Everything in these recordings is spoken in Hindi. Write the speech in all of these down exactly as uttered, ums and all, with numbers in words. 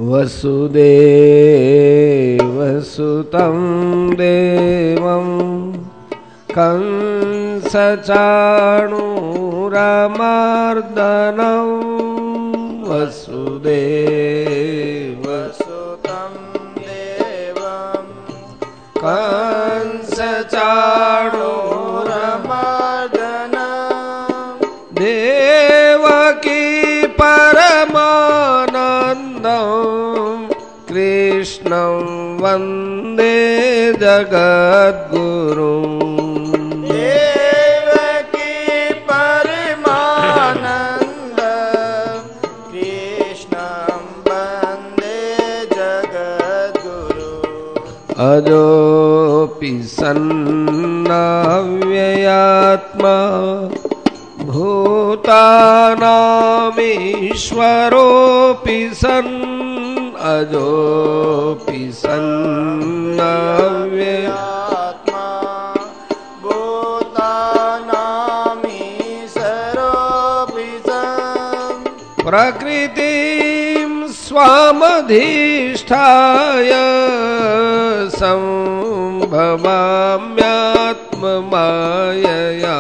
वसुदेवसुतं देवं कंसचाणूरमर्दनं वसुदेवसुतं देवं कंसचाणूरमर्दनं देवकी परमानन्दं कृष्णं वन्दे जगद्गुरुं देवकी परमानन्दं कृष्णं वन्दे जगद्गुरुं अजोऽपि सन्नव्ययात्मा भूतानामीश्वरोऽपि सन् अजोऽपि सन्नव्ययात्मा भूतानामीश्वरोऽपि सन् प्रकृतिं स्वामधिष्ठाय सम्भवाम्यात्ममायया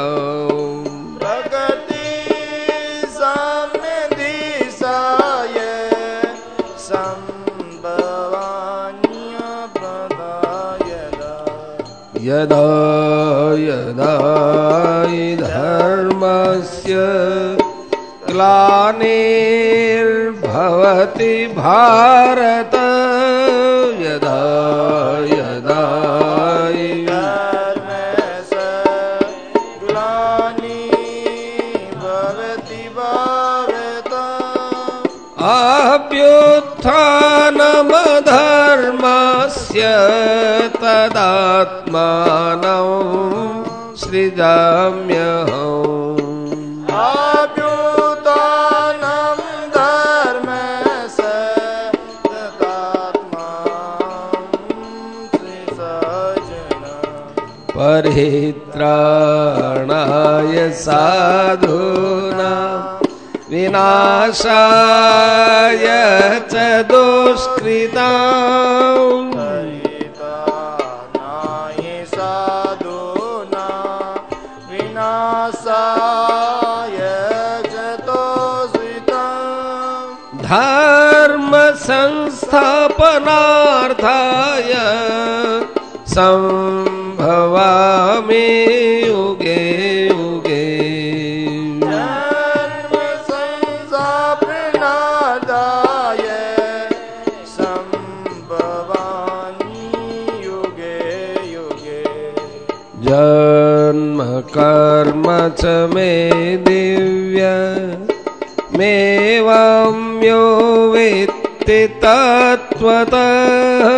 यदा यदा हि धर्मस्य ग्लानिर्भवति भारत यदा यदा हि धर्मस्य ग्लानिर्भवति भारत अभ्युत्थानमधर्मस्य तदात्मानं सृजाम्यहम् अभ्युत्थानं धर्मस्य तदात्मानं सृजाम्यहम् परित्राणाय साधूनां विनाशाय च दुष्कृतां परित्राणाय साधूनां विनाशाय च दुष्कृतां धर्म संस्थापनार्थाय संभवामि युगे युगे जन्म कर्म च मे दिव्य मेवं यो वेत्ति तत्त्वतः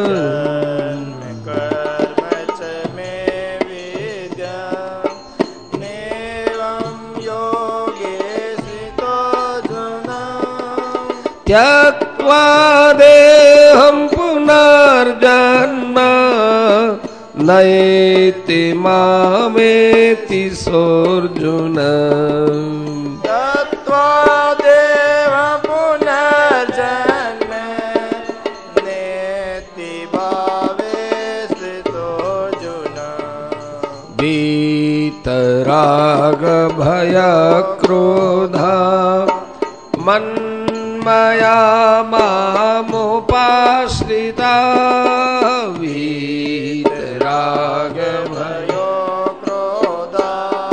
कर्म च मे विद्या मेवं योगेशितो जुना त्यक्त्वा देहं पुनर्जन्म नयेति मामेति सोऽर्जुन त्यक्त्वा देहं पुनर्जन्म नेति भावे स्थितोऽर्जुन वीतरागभयक्रोधा मन्मया मामुपाश्रिता राग भयो क्रोधा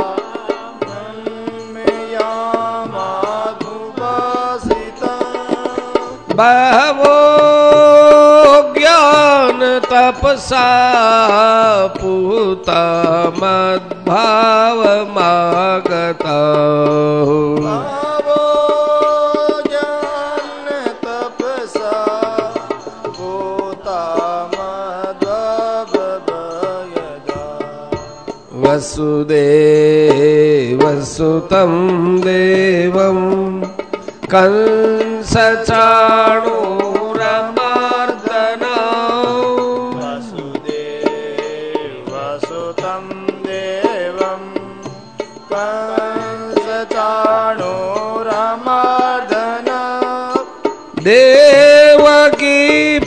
मन्मया मामुपाश्रिता बहवो ज्ञान तपसा पूता मद्भावमागता वसुदेवसुतं देवं कंसचाणूरमर्दनं वसुदेवसुतं देवं कंसचाणूरमर्दनं देव देवकी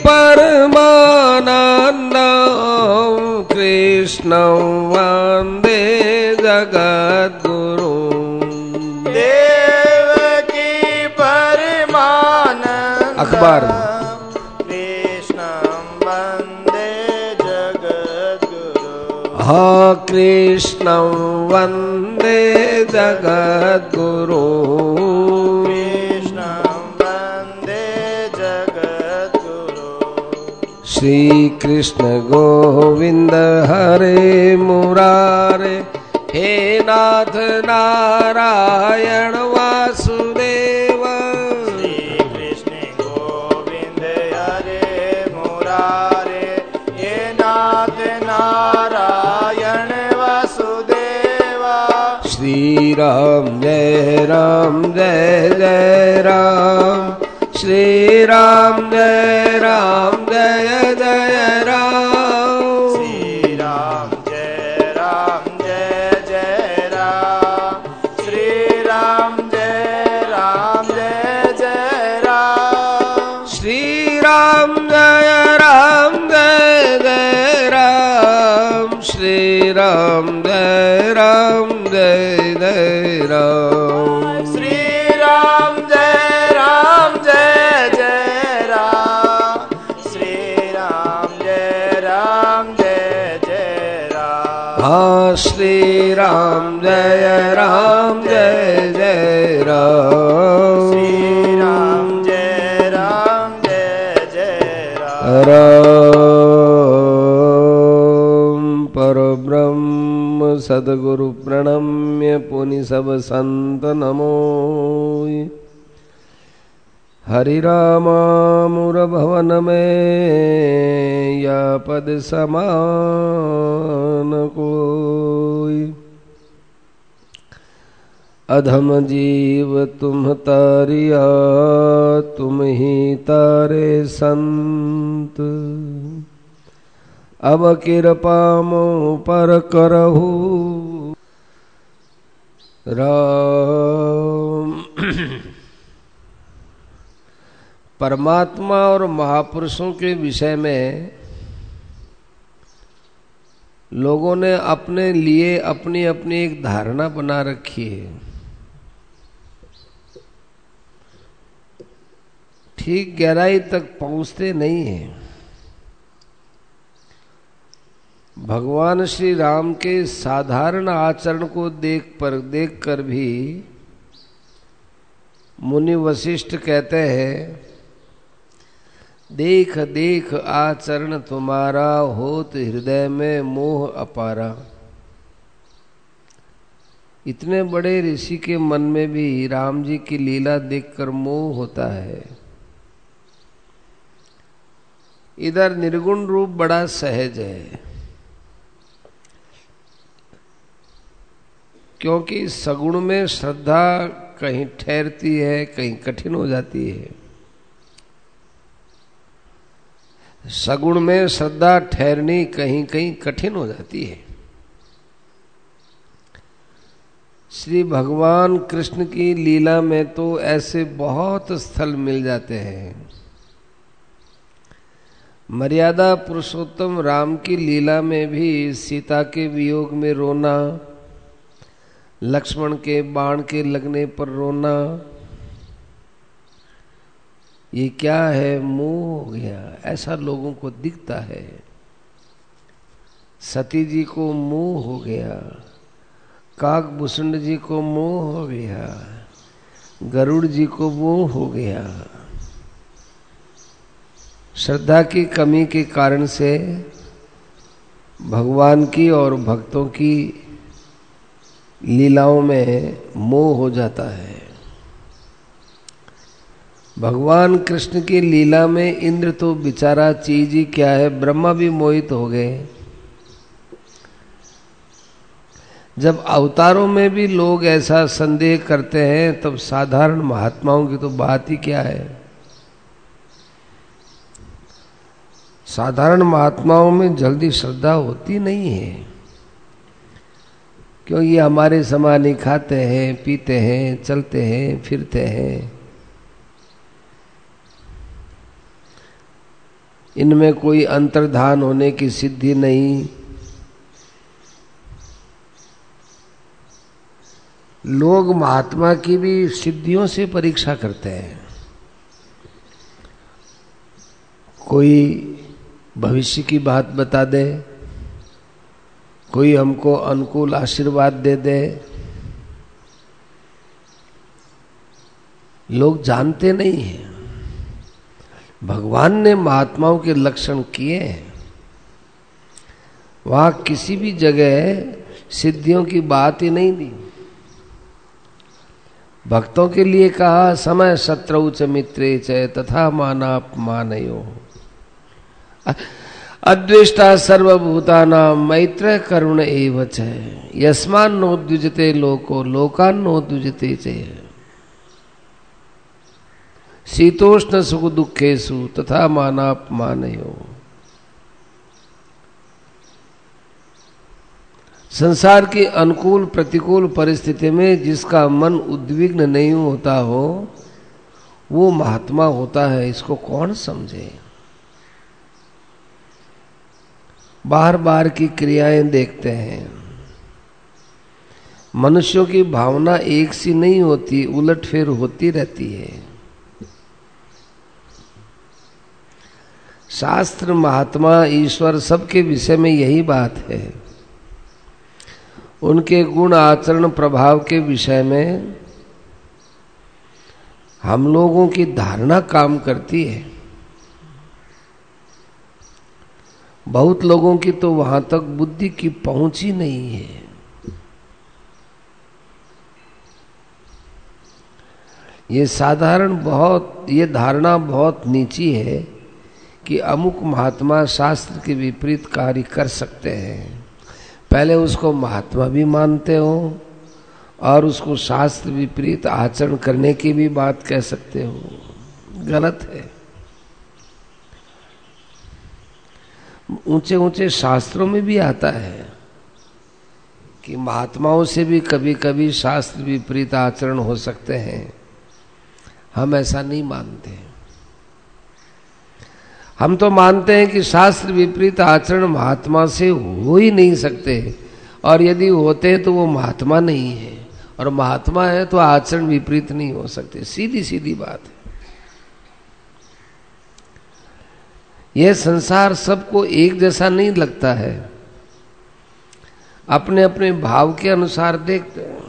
परमानन्दं कृष्णं वन्दे जगद्गुरुम्। देवकी परमानन्दं अखबार कृष्णं वन्दे जगद्गुरुम्। हाँ कृष्णं वन्दे जगद्गुरुम्। श्री कृष्ण गोविंद हरे मुरारे हे नाथ नारायण वासुदेव। श्री कृष्ण गोविंद हरे मुरारे हे नाथ नारायण वासुदेव। श्री राम जय राम जय जय राम। श्री राम जय राम जय जय राम। श्री राम जय राम जय जय राम। श्री राम जय राम जय जय राम। श्री राम जय राम जय जय राम। श्री राम जय राम जय जय राम। श्री राम जय राम जय जय राम। श्री राम जय राम जय जय राम। हाँ श्री राम जय राम जय जय राम। श्री राम जय राम जय जय राम। राम परब्रह्म सद्गुरु प्रणम्य पुनि सब संत नमोय। हरि रामामुर भवन में या पद समान कोई। अधम जीव तुम तारिया तुम ही तारे संत। अब कृपा मो पर करहु राम। परमात्मा और महापुरुषों के विषय में लोगों ने अपने लिए अपनी अपनी एक धारणा बना रखी है। ठीक गहराई तक पहुंचते नहीं हैं। भगवान श्री राम के साधारण आचरण को देख पर देख कर भी मुनि वशिष्ठ कहते हैं, देख देख आचरण तुम्हारा होत हृदय में मोह अपारा। इतने बड़े ऋषि के मन में भी राम जी की लीला देखकर मोह होता है। इधर निर्गुण रूप बड़ा सहज है, क्योंकि सगुण में श्रद्धा कहीं ठहरती है, कहीं कठिन हो जाती है। सगुण में श्रद्धा ठहरनी कहीं कहीं कठिन हो जाती है। श्री भगवान कृष्ण की लीला में तो ऐसे बहुत स्थल मिल जाते हैं। मर्यादा पुरुषोत्तम राम की लीला में भी सीता के वियोग में रोना, लक्ष्मण के बाण के लगने पर रोना, ये क्या है, मोह हो गया, ऐसा लोगों को दिखता है। सती जी को मोह हो गया, काकभूषण जी को मोह हो गया, गरुड़ जी को मोह हो गया। श्रद्धा की कमी के कारण से भगवान की और भक्तों की लीलाओं में मोह हो जाता है। भगवान कृष्ण की लीला में इंद्र तो बेचारा चीज ही क्या है, ब्रह्मा भी मोहित हो गए। जब अवतारों में भी लोग ऐसा संदेह करते हैं, तब साधारण महात्माओं की तो बात ही क्या है। साधारण महात्माओं में जल्दी श्रद्धा होती नहीं है, क्यों ये हमारे समान ही खाते हैं, पीते हैं, चलते हैं, फिरते हैं। इनमें कोई अंतर्धान होने की सिद्धि नहीं। लोग महात्मा की भी सिद्धियों से परीक्षा करते हैं। कोई भविष्य की बात बता दे, कोई हमको अनुकूल आशीर्वाद दे दे। लोग जानते नहीं हैं भगवान ने महात्माओं के लक्षण किए हैं। वहां किसी भी जगह सिद्धियों की बात ही नहीं दी। भक्तों के लिए कहा समय शत्रु च मित्रे च तथा मानापमानयो अद्वेष्टा सर्वभूतानां मैत्र करुण एव च यस्मान् नोद्विजते लोको लोकान् नोद्विजते च शीतोष्ण सुख दुखेषु तथा मानापमानयो। संसार की अनुकूल प्रतिकूल परिस्थिति में जिसका मन उद्विग्न नहीं होता हो वो महात्मा होता है। इसको कौन समझे? बार बार की क्रियाएं देखते हैं। मनुष्यों की भावना एक सी नहीं होती, उलटफेर होती रहती है। शास्त्र, महात्मा, ईश्वर सबके विषय में यही बात है। उनके गुण आचरण प्रभाव के विषय में हम लोगों की धारणा काम करती है। बहुत लोगों की तो वहां तक बुद्धि की पहुंच ही नहीं है। ये साधारण बहुत ये धारणा बहुत नीची है कि अमुक महात्मा शास्त्र के विपरीत कार्य कर सकते हैं। पहले उसको महात्मा भी मानते हो और उसको शास्त्र विपरीत आचरण करने की भी बात कह सकते हो। गलत है। ऊंचे ऊंचे शास्त्रों में भी आता है कि महात्माओं से भी कभी कभी शास्त्र विपरीत आचरण हो सकते हैं। हम ऐसा नहीं मानते। हम तो मानते हैं कि शास्त्र विपरीत आचरण महात्मा से हो ही नहीं सकते, और यदि होते तो वो महात्मा नहीं है, और महात्मा है तो आचरण विपरीत नहीं हो सकते। सीधी सीधी बात है। यह संसार सबको एक जैसा नहीं लगता है, अपने अपने भाव के अनुसार देखते हैं।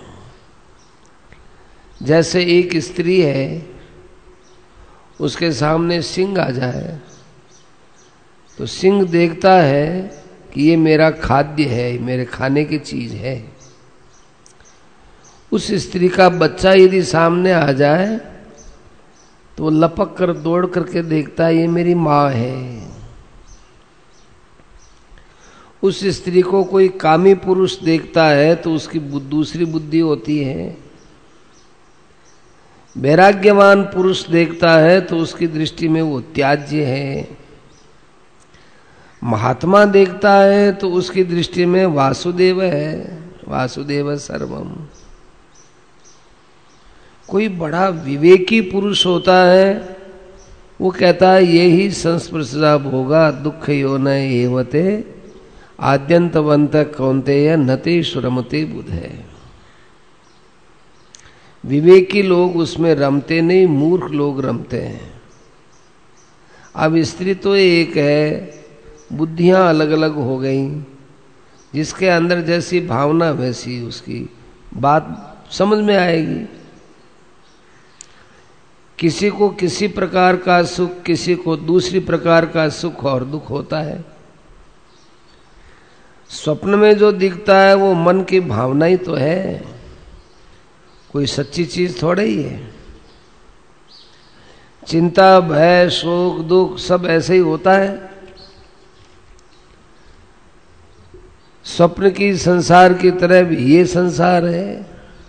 जैसे एक स्त्री है, उसके सामने सिंह आ जाए तो सिंह देखता है कि ये मेरा खाद्य है, मेरे खाने की चीज है। उस स्त्री का बच्चा यदि सामने आ जाए तो वो लपक कर दौड़ करके देखता है ये मेरी माँ है। उस स्त्री को कोई कामी पुरुष देखता है तो उसकी दूसरी बुद्धि होती है। वैराग्यवान पुरुष देखता है तो उसकी दृष्टि में वो त्याज्य है। महात्मा देखता है तो उसकी दृष्टि में वासुदेव है, वासुदेव सर्वम। कोई बड़ा विवेकी पुरुष होता है, वो कहता है ये ही संस्पर्शा भोगा दुख योन एवते आद्यंतवंत कौन्तेय नते सुरमते बुधे। विवेकी लोग उसमें रमते नहीं, मूर्ख लोग रमते हैं। अब स्त्री तो एक है, बुद्धियां अलग अलग हो गई। जिसके अंदर जैसी भावना वैसी उसकी बात समझ में आएगी। किसी को किसी प्रकार का सुख, किसी को दूसरी प्रकार का सुख और दुख होता है। स्वप्न में जो दिखता है वो मन की भावना ही तो है, कोई सच्ची चीज थोड़ा ही है। चिंता, भय, शोक, दुख सब ऐसे ही होता है। स्वप्न की संसार की तरह भी ये संसार है।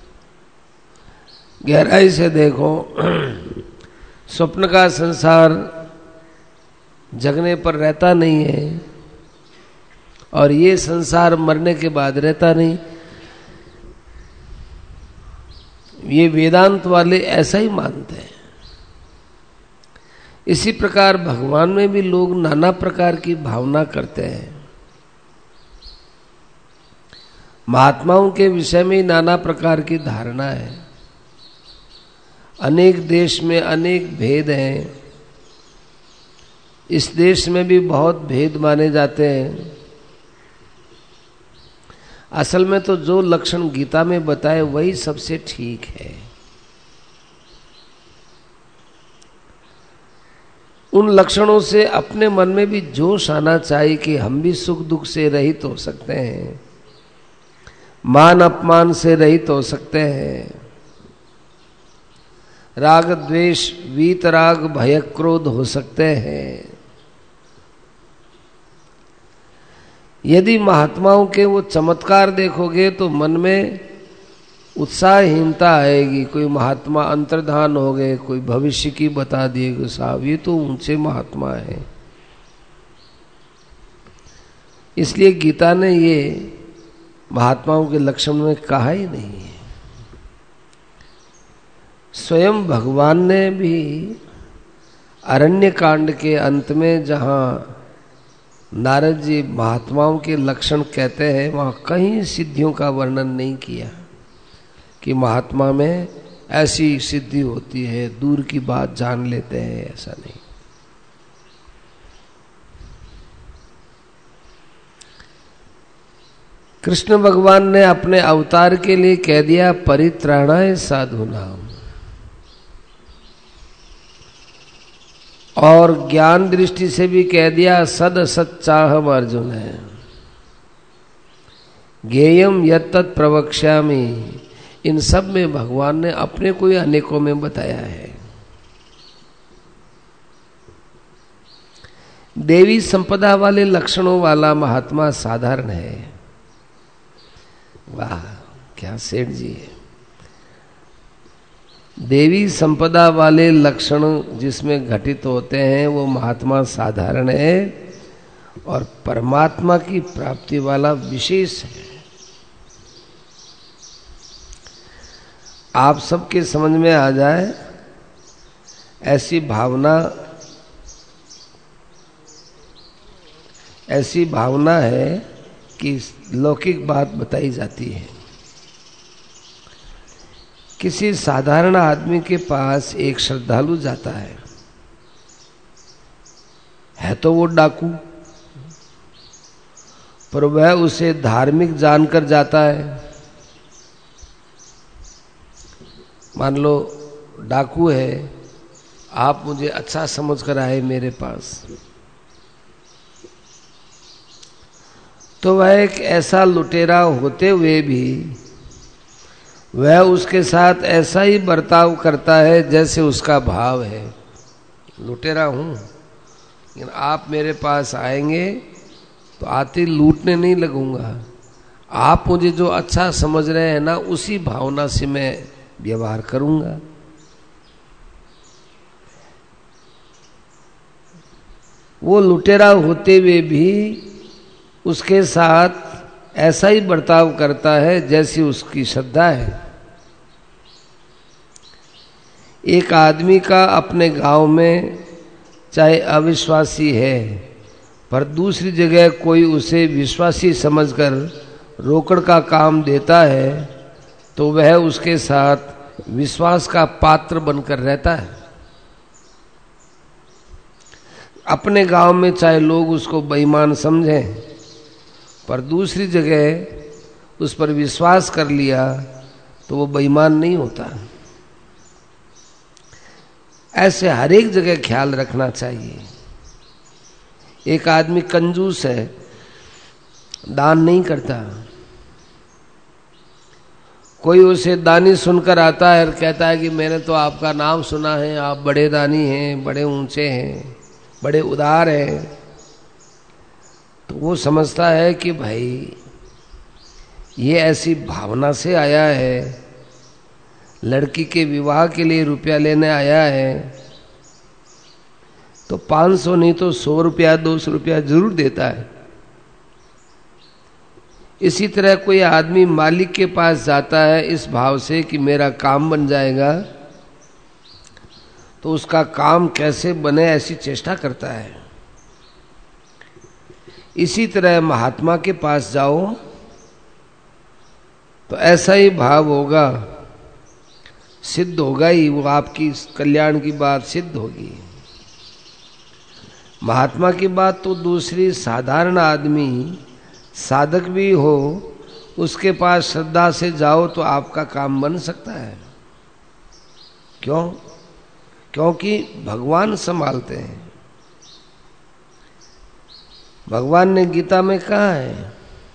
गहराई से देखो, स्वप्न का संसार जगने पर रहता नहीं है, और ये संसार मरने के बाद रहता नहीं। ये वेदांत वाले ऐसा ही मानते हैं। इसी प्रकार भगवान में भी लोग नाना प्रकार की भावना करते हैं। महात्माओं के विषय में नाना प्रकार की धारणा है। अनेक देश में अनेक भेद हैं। इस देश में भी बहुत भेद माने जाते हैं। असल में तो जो लक्षण गीता में बताए वही सबसे ठीक है। उन लक्षणों से अपने मन में भी जोश आना चाहिए कि हम भी सुख दुख से रहित हो सकते हैं, मान अपमान से रहित हो सकते हैं, राग द्वेष वीतराग भय क्रोध हो सकते हैं। यदि महात्माओं के वो चमत्कार देखोगे तो मन में उत्साहहीनता आएगी। कोई महात्मा अंतर्धान हो गए, कोई भविष्य की बता दिए, साहब ये तो ऊंचे महात्मा है। इसलिए गीता ने ये महात्माओं के लक्षण में कहा ही नहीं है। स्वयं भगवान ने भी अरण्य कांड के अंत में जहाँ नारद जी महात्माओं के लक्षण कहते हैं, वहाँ कहीं सिद्धियों का वर्णन नहीं किया कि महात्मा में ऐसी सिद्धि होती है, दूर की बात जान लेते हैं, ऐसा नहीं। कृष्ण भगवान ने अपने अवतार के लिए कह दिया परित्राणाय साधूनाम, और ज्ञान दृष्टि से भी कह दिया सद सच्चाहम अर्जुन है, ज्ञेयम यत्तत् प्रवक्ष्यामि। इन सब में भगवान ने अपने को ही अनेकों में बताया है। देवी संपदा वाले लक्षणों वाला महात्मा साधारण है। वाह क्या सेठ जी है। देवी संपदा वाले लक्षण जिसमें घटित होते हैं वो महात्मा साधारण है, और परमात्मा की प्राप्ति वाला विशेष है। आप सबके समझ में आ जाए ऐसी भावना, ऐसी भावना है कि लौकिक बात बताई जाती है। किसी साधारण आदमी के पास एक श्रद्धालु जाता है है तो वो डाकू, पर वह उसे धार्मिक जानकर जाता है। मान लो डाकू है, आप मुझे अच्छा समझ कर आए मेरे पास, तो वह एक ऐसा लुटेरा होते हुए भी वह उसके साथ ऐसा ही बर्ताव करता है जैसे उसका भाव है। लुटेरा हूँ, लेकिन आप मेरे पास आएंगे तो आते लूटने नहीं लगूंगा। आप मुझे जो अच्छा समझ रहे हैं ना, उसी भावना से मैं व्यवहार करूंगा। वो लुटेरा होते हुए भी उसके साथ ऐसा ही बर्ताव करता है जैसी उसकी श्रद्धा है। एक आदमी का अपने गांव में चाहे अविश्वासी है, पर दूसरी जगह कोई उसे विश्वासी समझकर रोकड़ का काम देता है, तो वह उसके साथ विश्वास का पात्र बनकर रहता है। अपने गांव में चाहे लोग उसको बेईमान समझें, पर दूसरी जगह उस पर विश्वास कर लिया तो वो बेईमान नहीं होता। ऐसे हर एक जगह ख्याल रखना चाहिए। एक आदमी कंजूस है, दान नहीं करता, कोई उसे दानी सुनकर आता है और कहता है कि मैंने तो आपका नाम सुना है, आप बड़े दानी हैं, बड़े ऊंचे हैं, बड़े उदार हैं, तो वो समझता है कि भाई ये ऐसी भावना से आया है, लड़की के विवाह के लिए रुपया लेने आया है, तो पाँच सौ नहीं तो सौ रुपया दो सौ रुपया जरूर देता है। इसी तरह कोई आदमी मालिक के पास जाता है इस भाव से कि मेरा काम बन जाएगा, तो उसका काम कैसे बने ऐसी चेष्टा करता है। इसी तरह महात्मा के पास जाओ तो ऐसा ही भाव होगा, सिद्ध होगा ही, वो आपकी कल्याण की बात सिद्ध होगी। महात्मा की बात तो दूसरी, साधारण आदमी साधक भी हो उसके पास श्रद्धा से जाओ तो आपका काम बन सकता है। क्यों? क्योंकि भगवान संभालते हैं। भगवान ने गीता में कहा है,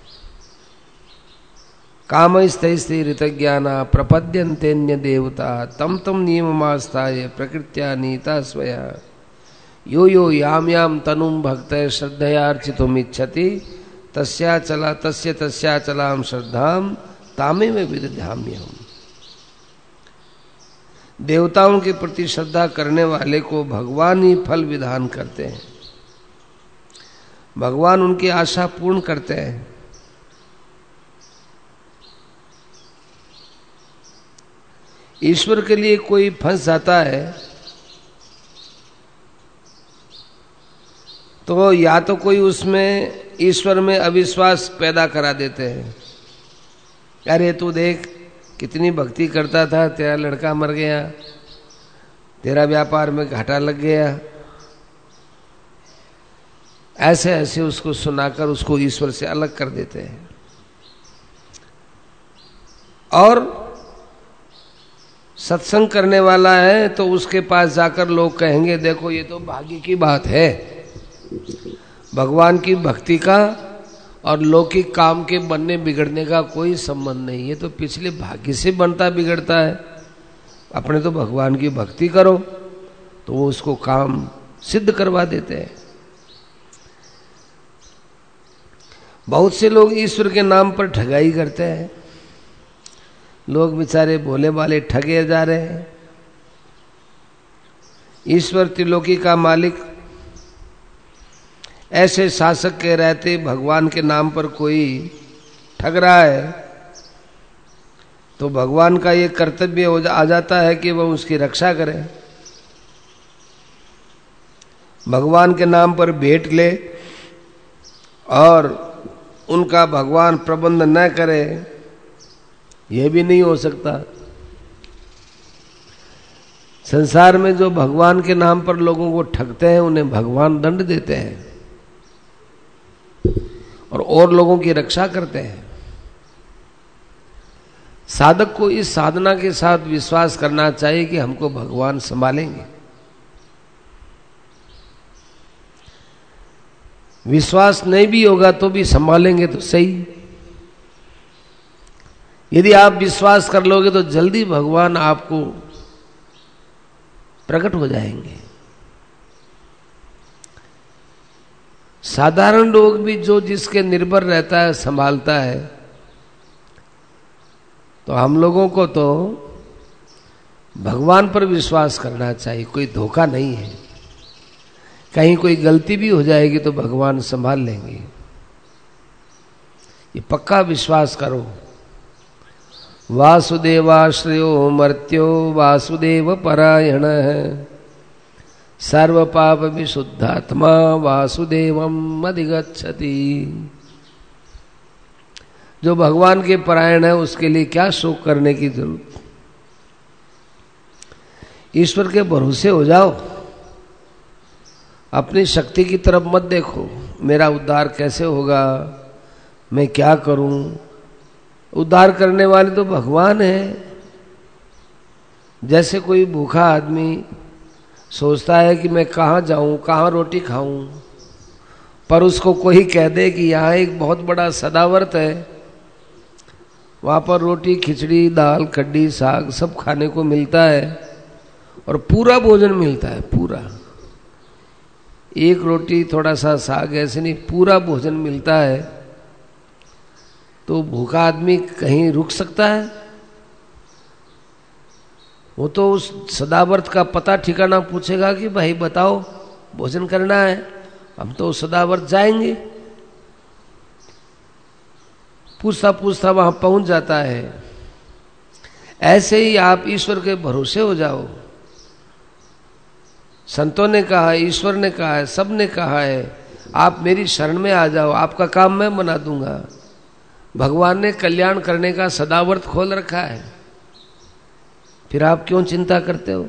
कामैस्तैस्ते ऋतज्ञाना प्रपद्यन्तेन्य देवता तम तम नियममास्ताय प्रकृत्या नीता स्वया यो यो याम याम तनुम भक्त श्रद्धयार्चितुम इच्छति तस्या चला तस्य तस्या चलाम श्रद्धाम तामे में विदधाम्यहम्। देवताओं के प्रति श्रद्धा करने वाले को भगवान ही फल विधान करते हैं, भगवान उनकी आशा पूर्ण करते हैं। ईश्वर के लिए कोई फंस जाता है तो या तो कोई उसमें ईश्वर में अविश्वास पैदा करा देते हैं, अरे तू देख कितनी भक्ति करता था, तेरा लड़का मर गया, तेरा व्यापार में घाटा लग गया, ऐसे ऐसे उसको सुनाकर उसको ईश्वर से अलग कर देते हैं। और सत्संग करने वाला है तो उसके पास जाकर लोग कहेंगे देखो ये तो भाग्य की बात है, भगवान की भक्ति का और लौकिक काम के बनने बिगड़ने का कोई संबंध नहीं, ये तो पिछले भाग्य से बनता बिगड़ता है। अपने तो भगवान की भक्ति करो तो वो उसको काम सिद्ध करवा देते हैं। बहुत से लोग ईश्वर के नाम पर ठगाई करते हैं, लोग बेचारे भोले भाले ठगे जा रहे हैं। ईश्वर त्रिलोकी का मालिक, ऐसे शासक के रहते भगवान के नाम पर कोई ठग रहा है तो भगवान का ये कर्तव्य आ जाता है कि वह उसकी रक्षा करे। भगवान के नाम पर भेंट ले और उनका भगवान प्रबंध न करे, यह भी नहीं हो सकता। संसार में जो भगवान के नाम पर लोगों को ठगते हैं उन्हें भगवान दंड देते हैं और और लोगों की रक्षा करते हैं। साधक को इस साधना के साथ विश्वास करना चाहिए कि हमको भगवान संभालेंगे। विश्वास नहीं भी होगा तो भी संभालेंगे तो सही। यदि आप विश्वास कर लोगे तो जल्दी भगवान आपको प्रकट हो जाएंगे। साधारण लोग भी जो जिसके निर्भर रहता है संभालता है, तो हम लोगों को तो भगवान पर विश्वास करना चाहिए। कोई धोखा नहीं है, कहीं कोई गलती भी हो जाएगी तो भगवान संभाल लेंगे, ये पक्का विश्वास करो। वासुदेवाश्रयो मर्त्यो वासुदेव परायण सर्व पाप विशुद्धात्मा वासुदेवम अधिगच्छति। जो भगवान के परायण है उसके लिए क्या शोक करने की जरूरत। ईश्वर के भरोसे हो जाओ, अपनी शक्ति की तरफ मत देखो, मेरा उद्धार कैसे होगा, मैं क्या करूं। उद्धार करने वाले तो भगवान है। जैसे कोई भूखा आदमी सोचता है कि मैं कहाँ जाऊं, कहाँ रोटी खाऊं, पर उसको कोई कह दे कि यहाँ एक बहुत बड़ा सदावर्त है, वहाँ पर रोटी खिचड़ी दाल कड्डी साग सब खाने को मिलता है और पूरा भोजन मिलता है। पूरा, एक रोटी थोड़ा सा साग ऐसे नहीं, पूरा भोजन मिलता है। तो भूखा आदमी कहीं रुक सकता है? वो तो उस सदावर्त का पता ठिकाना पूछेगा कि भाई बताओ भोजन करना है, हम तो सदावर्त जाएंगे। पूछता पूछता वहां पहुंच जाता है। ऐसे ही आप ईश्वर के भरोसे हो जाओ। संतों ने कहा है, ईश्वर ने कहा है, सब ने कहा है आप मेरी शरण में आ जाओ, आपका काम मैं बना दूंगा। भगवान ने कल्याण करने का सदावर्त खोल रखा है, फिर आप क्यों चिंता करते हो?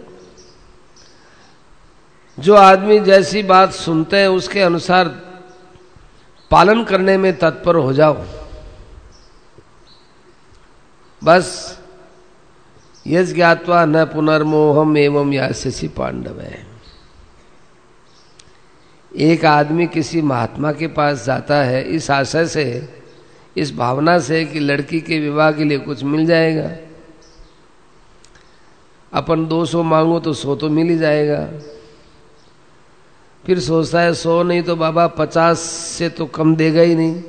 जो आदमी जैसी बात सुनते हैं उसके अनुसार पालन करने में तत्पर हो जाओ। बस यस ज्ञात्वा न पुनर्मोहम एवं यास्यसि पांडव है। एक आदमी किसी महात्मा के पास जाता है इस आशय से, इस भावना से कि लड़की के विवाह के लिए कुछ मिल जाएगा। अपन दो सौ मांगो तो सौ तो मिल ही जाएगा। फिर सोचता है सौ नहीं तो बाबा पचास से तो कम देगा ही नहीं।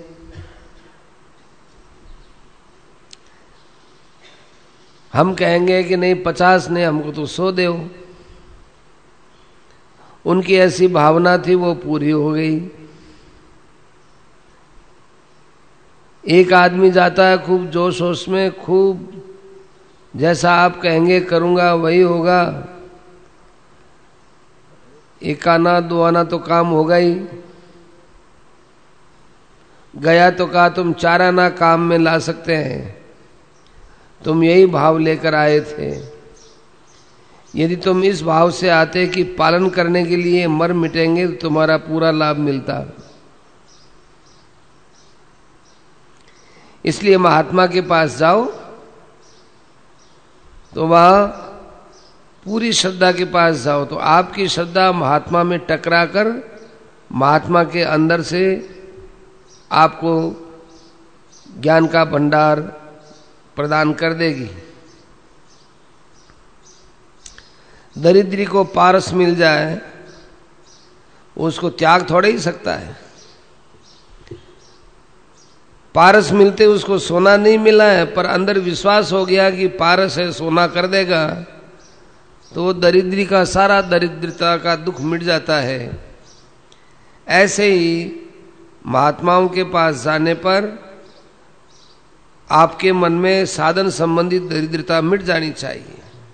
हम कहेंगे कि नहीं पचास नहीं, हमको तो सौ दो। उनकी ऐसी भावना थी, वो पूरी हो गई। एक आदमी जाता है खूब जोश होश में, खूब जैसा आप कहेंगे करूंगा वही होगा, एक आना दो आना तो काम होगा ही। गया तो कहा तुम चार आना काम में ला सकते हैं, तुम यही भाव लेकर आए थे। यदि तुम इस भाव से आते कि पालन करने के लिए मर मिटेंगे तो तुम्हारा पूरा लाभ मिलता। इसलिए महात्मा के पास जाओ तो वहां पूरी श्रद्धा के पास जाओ, तो आपकी श्रद्धा महात्मा में टकराकर महात्मा के अंदर से आपको ज्ञान का भंडार प्रदान कर देगी। दरिद्री को पारस मिल जाए उसको त्याग थोड़ा ही सकता है। पारस मिलते उसको सोना नहीं मिला है, पर अंदर विश्वास हो गया कि पारस है सोना कर देगा, तो वो दरिद्री का सारा दरिद्रता का दुख मिट जाता है। ऐसे ही महात्माओं के पास जाने पर आपके मन में साधन संबंधित दरिद्रता मिट जानी चाहिए।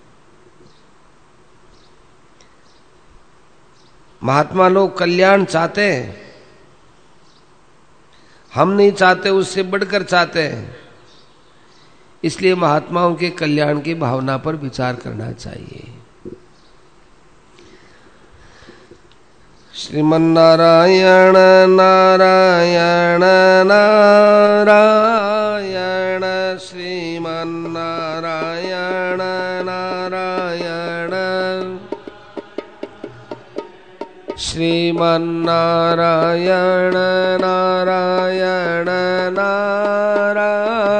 महात्मा लोग कल्याण चाहते हैं, हम नहीं चाहते, उससे बढ़कर चाहते हैं। इसलिए महात्माओं के कल्याण की भावना पर विचार करना चाहिए। श्रीमन्नारायण नारायण नारायण श्रीमन्नारायण नारायण श्रीमन्नारायण नारायण नारायण